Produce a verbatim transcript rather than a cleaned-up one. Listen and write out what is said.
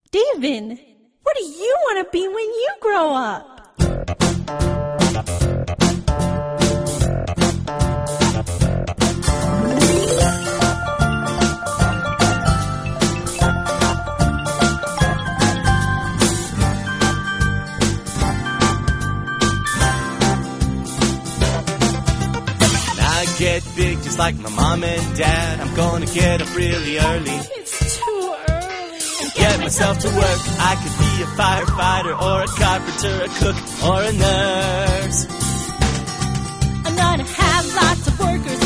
Steven, what do you want to be when you grow up? Get big just like my mom and dad. I'm gonna get up really early. It's too early. And get myself to work. I could be a firefighter or a carpenter, a cook or a nurse. I'm gonna have lots of workers